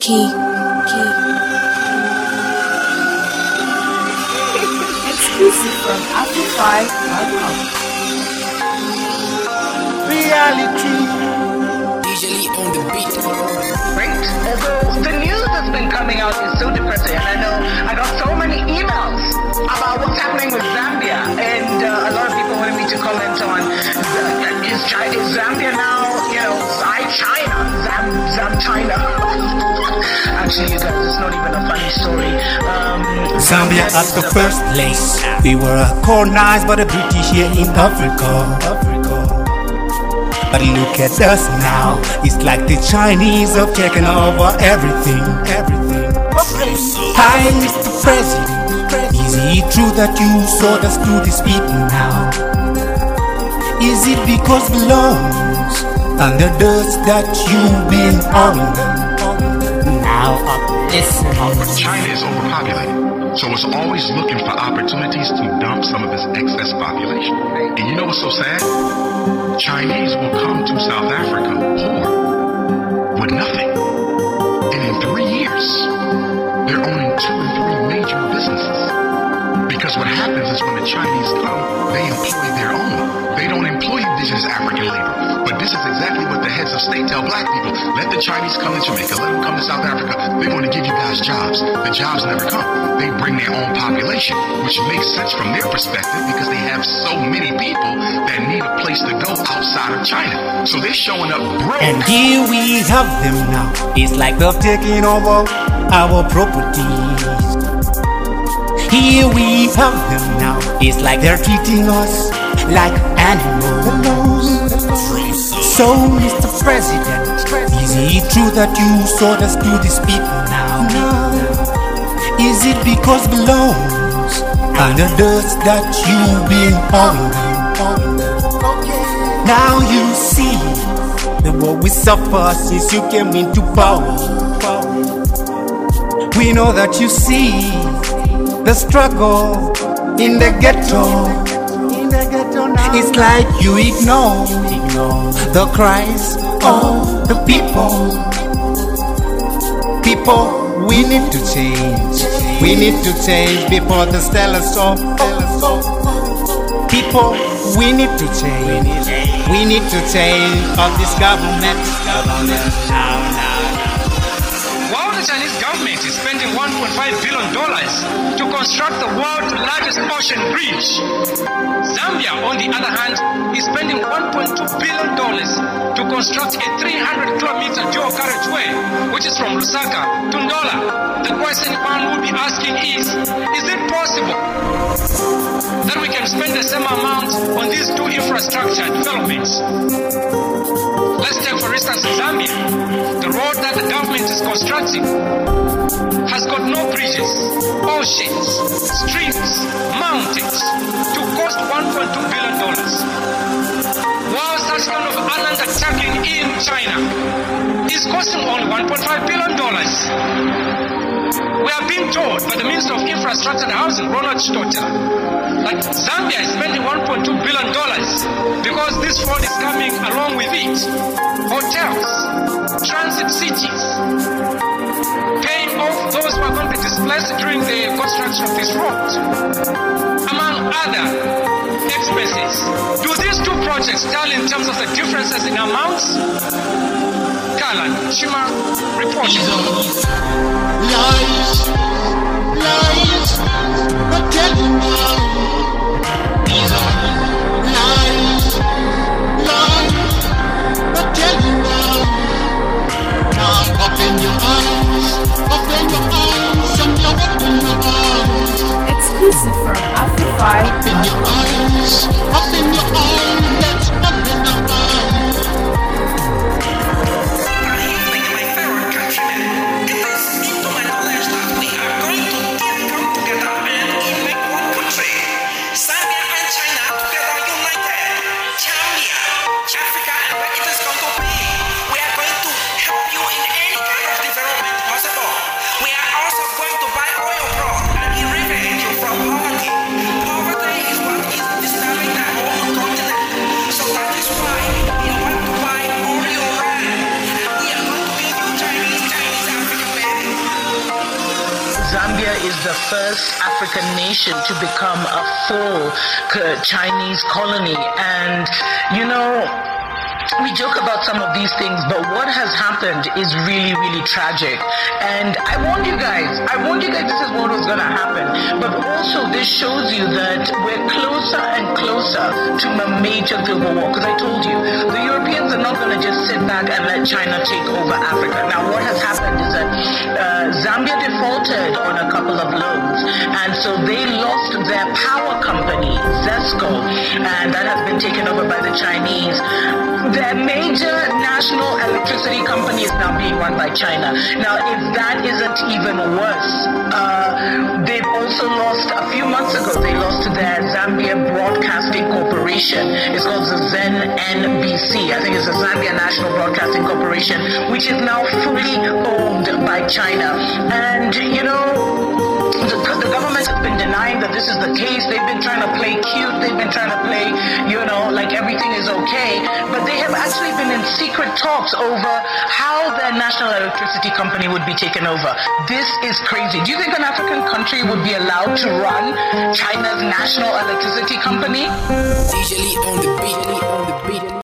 Key. Exclusive from Amplify.com. Reality. Usually on the beat. Right? Although the news that's been coming out is so depressing, and I know I got so many emails about what's happening with Zambia, and a lot of people wanted me to comment on is Zambia now, Zam China. Actually, you guys, it's not even a funny story. Zambia at the first place. We were colonized by the British here in Africa. But look at us now. It's like the Chinese have taken over everything. Hi, Mr. President. Is it true that you sold us to these people now? Is it because the loans and the dust that you've been under? Now listen. China is overpopulated, so it's always looking for opportunities to dump some of its excess population. And you know what's so sad? Chinese will come to South Africa poor, with nothing. And in 3 years, they're owning 2 or 3 major businesses. Because what happens is when the Chinese come, they employ their own. They don't employ indigenous African labor. But this is exactly what the heads of state tell black people. Let the Chinese come to Jamaica. Let them come to South Africa. They're going to give you guys jobs. The jobs never come. They bring their own population, which makes sense from their perspective because they have so many people that need a place to go outside of China. So they're showing up broke. And here we have them now. It's like they're taking over our properties. Here we have them now. It's like they're treating us like animals. So, Mr. President, is it true that you sold us to these people now? Is it because the loans and the dust that you've been under? Now you see the what we suffer since you came into power. We know that you see the struggle in the ghetto. It's like you ignore the cries of the people. People, we need to change. We need to change before the stellars off. People, we need to change. We need to change of this government. While the Chinese government is spending $1.5 billion to construct the world's largest ocean bridge, Zambia, on the other hand, is spending $1.2 billion to construct a 300-kilometer dual carriageway, which is from Lusaka to Ndola. The question one would be asking is it possible that we can spend the same amount on these two infrastructure developments? Let's take, for instance, Zambia. The road that the government is constructing has got no bridges, oceans, streams, mountains to cost $1.2 billion. While such kind of island attacking in China is costing only $1.5 billion. We are being told by the Minister of Infrastructure and Housing, Ronald Chitota, that Zambia is spending $1.2 billion because this road is coming along with it. Hotels, transit cities, paying off those who are going to be displaced during the construction of this road, among other expenses. Do these two projects tell in terms of the differences in amounts? Kalan Shima reporting. Lies, not telling lies. These are lies, not telling lies. Now open your eyes, and you open your eyes. Exclusive from Amplify. Open your eyes, let's open your eyes. Like my favorite countrymen, Zambia is the first African nation to become a full Chinese colony. And, we joke about some of these things, but what has happened is really, really tragic. And I warned you guys this is what was going to happen. But also this shows you that we're closer and closer to a major global war. Because I told you, the Europeans are not going to just sit back and let China take over Africa. Now what has happened is that Zambia defaulted on a couple of loans. And so they lost their power company, ZESCO, and that has been taken over by the Chinese. Their major national electricity company is now being run by China. Now, if that isn't even worse, they've also lost, a few months ago, they lost their Zambia Broadcasting Corporation. It's called the ZenNBC. I think it's the Zambia National Broadcasting Corporation, which is now fully owned by China. And, the government has been denying that this is the case. They've been trying to play cute. They've been trying to play, like everything is okay. But they have actually been in secret talks over how their national electricity company would be taken over. This is crazy. Do you think an African country would be allowed to run China's national electricity company? DJ Lee on the beat.